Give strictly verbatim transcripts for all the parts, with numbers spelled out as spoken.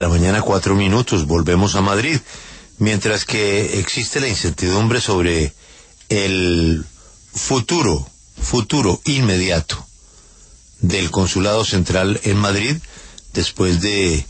La mañana, cuatro minutos, volvemos a Madrid, mientras que existe la incertidumbre sobre el futuro, futuro inmediato del Consulado Central en Madrid, después de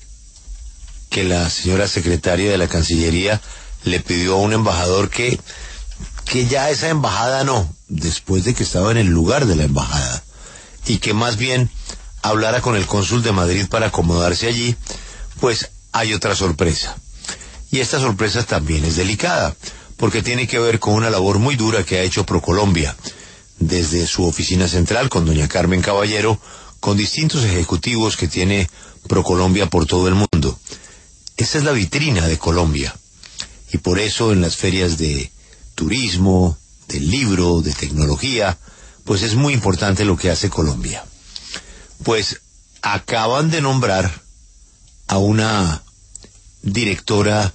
que la señora secretaria de la Cancillería le pidió a un embajador que, que ya esa embajada no, después de que estaba en el lugar de la embajada, y que más bien hablara con el cónsul de Madrid para acomodarse allí. Pues hay otra sorpresa. Y esta sorpresa también es delicada, porque tiene que ver con una labor muy dura que ha hecho ProColombia, desde su oficina central con doña Carmen Caballero, con distintos ejecutivos que tiene ProColombia por todo el mundo. Esa es la vitrina de Colombia. Y por eso en las ferias de turismo, del libro, de tecnología, pues es muy importante lo que hace Colombia. Pues acaban de nombrar a una directora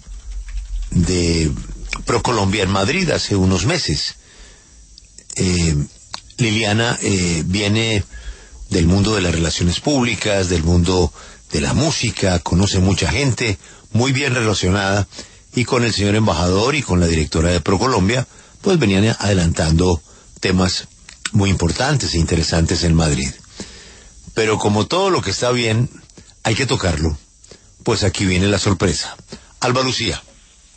de ProColombia en Madrid hace unos meses. Eh, Liliana eh, viene del mundo de las relaciones públicas, del mundo de la música, conoce mucha gente, muy bien relacionada, y con el señor embajador y con la directora de ProColombia, pues venían adelantando temas muy importantes e interesantes en Madrid. Pero como todo lo que está bien, hay que tocarlo. Pues aquí viene la sorpresa. Alba Lucía.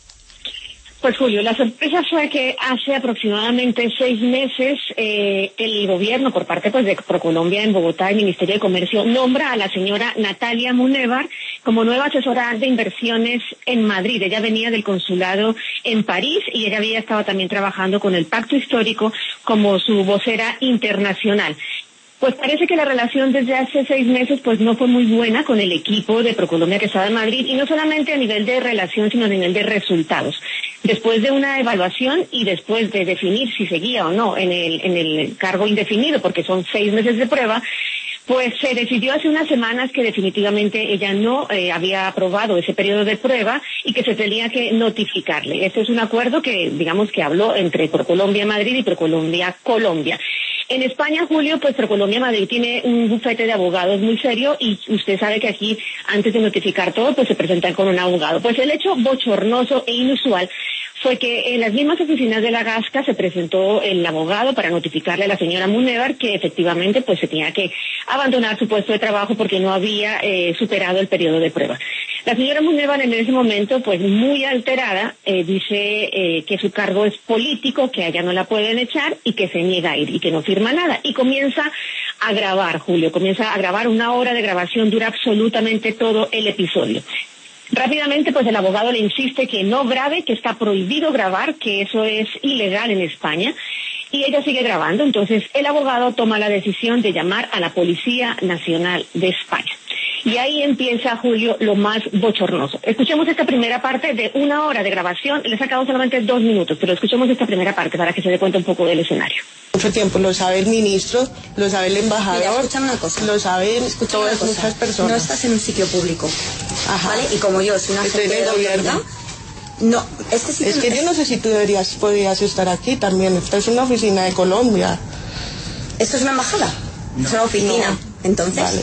Pues Julio, la sorpresa fue que hace aproximadamente seis meses eh, el gobierno, por parte pues de ProColombia en Bogotá, el Ministerio de Comercio, nombra a la señora Natalia Munevar como nueva asesora de inversiones en Madrid. Ella venía del consulado en París y ella había estado también trabajando con el Pacto Histórico como su vocera internacional. Pues parece que la relación desde hace seis meses pues no fue muy buena con el equipo de ProColombia que estaba en Madrid, y no solamente a nivel de relación, sino a nivel de resultados. Después de una evaluación y después de definir si seguía o no en el, en el cargo indefinido, porque son seis meses de prueba, pues se decidió hace unas semanas que definitivamente ella no eh, había aprobado ese periodo de prueba y que se tenía que notificarle. Este es un acuerdo que, digamos, que habló entre ProColombia Madrid y ProColombia Colombia. En España, Julio, pues ProColombia Madrid tiene un bufete de abogados muy serio, y usted sabe que aquí, antes de notificar todo, pues se presentan con un abogado. Pues el hecho bochornoso e inusual fue que en las mismas oficinas de la Gasca se presentó el abogado para notificarle a la señora Munevar que efectivamente pues se tenía que abandonar su puesto de trabajo porque no había eh, superado el periodo de prueba. La señora Munevar en ese momento, pues muy alterada, eh, dice eh, que su cargo es político, que a ella no la pueden echar y que se niega a ir y que no firma nada. Y comienza a grabar, Julio, comienza a grabar una hora de grabación, dura absolutamente todo el episodio. Rápidamente, pues el abogado le insiste que no grabe, que está prohibido grabar, que eso es ilegal en España, y ella sigue grabando. Entonces el abogado toma la decisión de llamar a la Policía Nacional de España. Y ahí empieza, Julio, lo más bochornoso. Escuchemos esta primera parte de una hora de grabación. Le he sacado solamente dos minutos, pero escuchemos esta primera parte para que se dé cuenta un poco del escenario. Mucho tiempo, lo sabe el ministro, lo sabe el embajador. Mira, escúchame una cosa. Lo saben todas cosa. muchas personas. No estás en un sitio público. Ajá. ¿Vale? Y como yo soy una Estoy agente en el de gobierno. autoridad, no, este sitio Es que no yo no sé si tú deberías, podrías estar aquí también. Esta es una oficina de Colombia. ¿Esto es una embajada? No. Es una oficina. No. Entonces. Vale.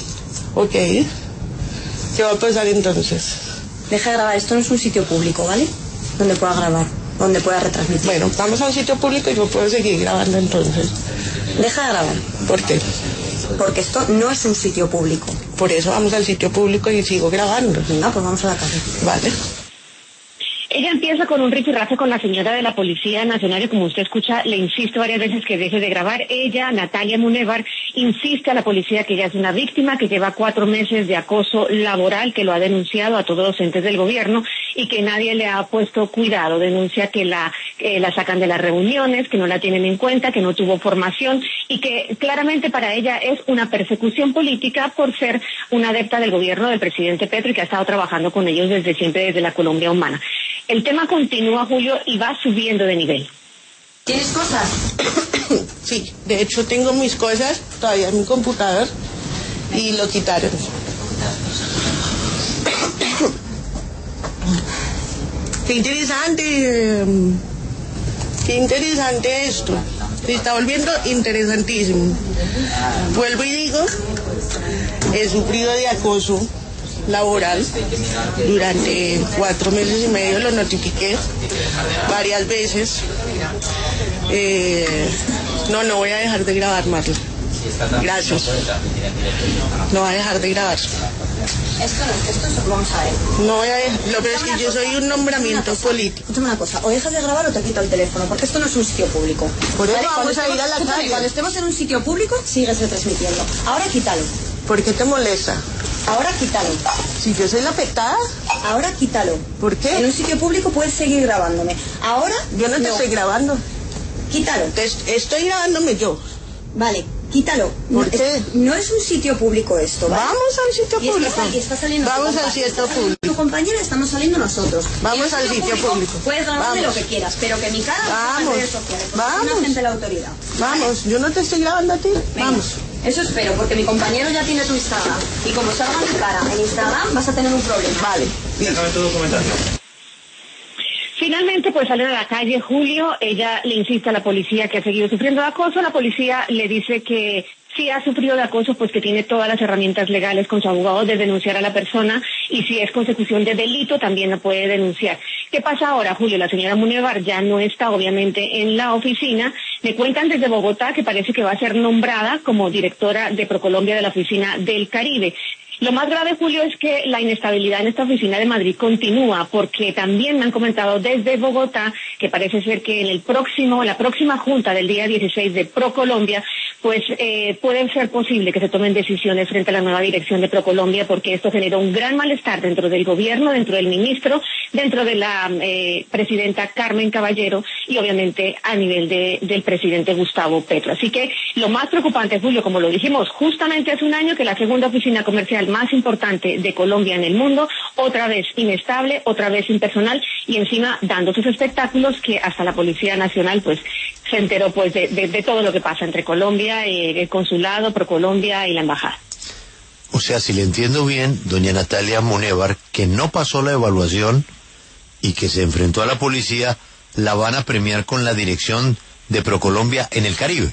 Ok. ¿Qué va a pasar entonces? Deja de grabar. Esto no es un sitio público, ¿vale? Donde pueda grabar, donde pueda retransmitir. Bueno, vamos a un sitio público y yo puedo seguir grabando entonces. Deja de grabar. ¿Por qué? Porque esto no es un sitio público. Por eso vamos al sitio público y sigo grabando. No, pues vamos a la casa. Vale. Ella empieza con un rifirrafe con la señora de la Policía Nacional y, como usted escucha, le insiste varias veces que deje de grabar. Ella, Natalia Munevar, insiste a la policía que ella es una víctima, que lleva cuatro meses de acoso laboral, que lo ha denunciado a todos los entes del gobierno y que nadie le ha puesto cuidado. Denuncia que la, eh, la sacan de las reuniones, que no la tienen en cuenta, que no tuvo formación y que claramente para ella es una persecución política por ser una adepta del gobierno del presidente Petro y que ha estado trabajando con ellos desde siempre, desde la Colombia humana. El tema continúa, Julio, y va subiendo de nivel. ¿Tienes cosas? Sí, de hecho tengo mis cosas todavía en mi computador y lo quitaron. Qué interesante, qué interesante esto. Se está volviendo interesantísimo. Vuelvo y digo, he sufrido de acoso laboral durante cuatro meses y medio, lo notifiqué varias veces. Eh, no, no voy a dejar de grabar, Marla. Gracias. No voy a dejar de grabar. Esto no, esto es, vamos a ver. No voy a dejar, lo peor es que yo soy un nombramiento político. Escúchame una cosa, o dejas de grabar o te quito el teléfono, porque esto no es un sitio público. Por eso ¿Vale? vamos Cuando a ir a la estemos- calle. Cuando estemos en un sitio público, sigues retransmitiendo. Ahora quítalo. ¿Por qué te molesta? Ahora quítalo. Si yo soy la afectada, Ahora quítalo. ¿por qué? En un sitio público puedes seguir grabándome. Ahora Yo no te estoy grabando. Quítalo. Te est- estoy grabándome yo. Vale, quítalo. ¿Por no, qué? Es, no es un sitio público esto, ¿vale? Vamos al sitio Y está, público. sal- y está saliendo tu Vamos al compa- sitio está saliendo público. Tu compañera, estamos saliendo nosotros. Vamos En el al sitio público. Puedes grabarme Vamos. lo que quieras, pero que mi cara no esté en Vamos. las redes sociales. Porque soy Vamos. un agente de la autoridad. Vamos, yo no te estoy grabando a ti. Venga. Vamos. Eso espero, porque mi compañero ya tiene tu Instagram. Y como salga mi cara en Instagram, vas a tener un problema. Vale. Déjame tu documentación. Finalmente, pues salen a la calle Julio, ella le insiste a la policía que ha seguido sufriendo de acoso, la policía le dice que si ha sufrido de acoso, pues que tiene todas las herramientas legales con su abogado de denunciar a la persona y si es consecución de delito también la puede denunciar. ¿Qué pasa ahora, Julio? La señora Munevar ya no está obviamente en la oficina. Me cuentan desde Bogotá que parece que va a ser nombrada como directora de Procolombia de la Oficina del Caribe. Lo más grave, Julio, es que la inestabilidad en esta oficina de Madrid continúa, porque también me han comentado desde Bogotá que parece ser que en el próximo, la próxima junta del día dieciséis de Procolombia, pues eh, puede ser posible que se tomen decisiones frente a la nueva dirección de Procolombia, porque esto generó un gran malestar dentro del gobierno, dentro del ministro, dentro de la eh, presidenta Carmen Caballero y obviamente a nivel de, del presidente Gustavo Petro. Así que lo más preocupante, Julio, como lo dijimos justamente hace un año, que la segunda oficina comercial más importante de Colombia en el mundo, otra vez inestable, otra vez impersonal y encima dando sus espectáculos que hasta la Policía Nacional pues se enteró pues de, de, de todo lo que pasa entre Colombia, eh, el consulado, Procolombia y la embajada. O sea, si le entiendo bien, doña Natalia Munevar, que no pasó la evaluación y que se enfrentó a la policía, la van a premiar con la dirección de Procolombia en el Caribe.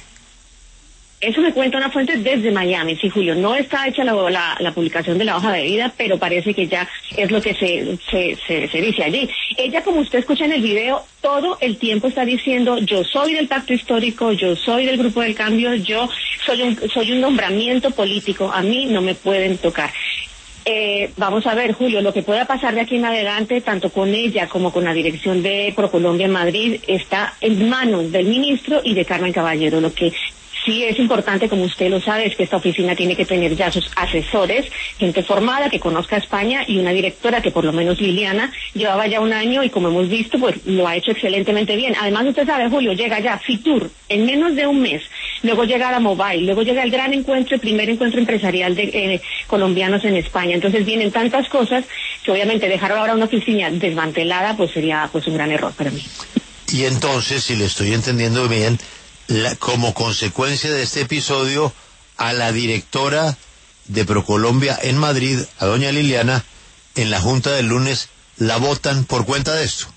Eso me cuenta una fuente desde Miami, sí, Julio. No está hecha la, la, la publicación de la hoja de vida, pero parece que ya es lo que se, se, se, se dice allí. Ella, como usted escucha en el video, todo el tiempo está diciendo, yo soy del pacto histórico, yo soy del Grupo del Cambio, yo soy un, soy un nombramiento político, a mí no me pueden tocar. Eh, vamos a ver, Julio, lo que pueda pasar de aquí en adelante, tanto con ella como con la dirección de Procolombia en Madrid, está en manos del ministro y de Carmen Caballero. Lo que sí es importante, como usted lo sabe, es que esta oficina tiene que tener ya sus asesores, gente formada que conozca España y una directora que por lo menos Liliana llevaba ya un año y como hemos visto pues lo ha hecho excelentemente bien. Además usted sabe, Julio, llega ya Fitur en menos de un mes, luego llega la Mobile, luego llega el gran encuentro, el primer encuentro empresarial de eh, colombianos en España. Entonces vienen tantas cosas que obviamente dejar ahora una oficina desmantelada pues sería pues un gran error para mí. Y entonces, si le estoy entendiendo bien, La, como consecuencia de este episodio, a la directora de Procolombia en Madrid, a doña Liliana, en la junta del lunes, la votan por cuenta de esto.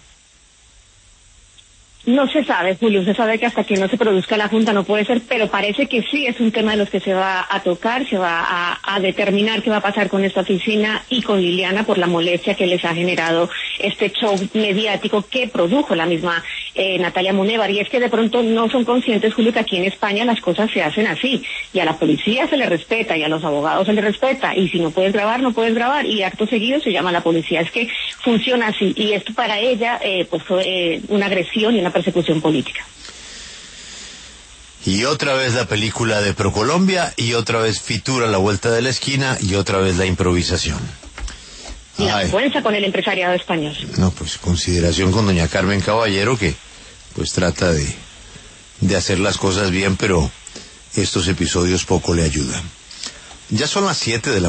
No se sabe, Julio, se sabe que hasta que no se produzca la junta no puede ser, pero parece que sí es un tema de los que se va a tocar, se va a, a determinar qué va a pasar con esta oficina y con Liliana por la molestia que les ha generado este show mediático que produjo la misma eh, Natalia Munevar. Y es que de pronto no son conscientes, Julio, que aquí en España las cosas se hacen así, y a la policía se le respeta, y a los abogados se le respeta, y si no puedes grabar, no puedes grabar, y acto seguido se llama a la policía. Es que funciona así, y esto para ella eh, pues fue eh, una agresión y una persecución política. Y otra vez la película de Procolombia, y otra vez Fitur a la vuelta de la esquina, y otra vez la improvisación. Y la Ay. vergüenza con el empresariado español. No, pues consideración con doña Carmen Caballero, que pues trata de, de hacer las cosas bien, pero estos episodios poco le ayudan. Ya son las siete de la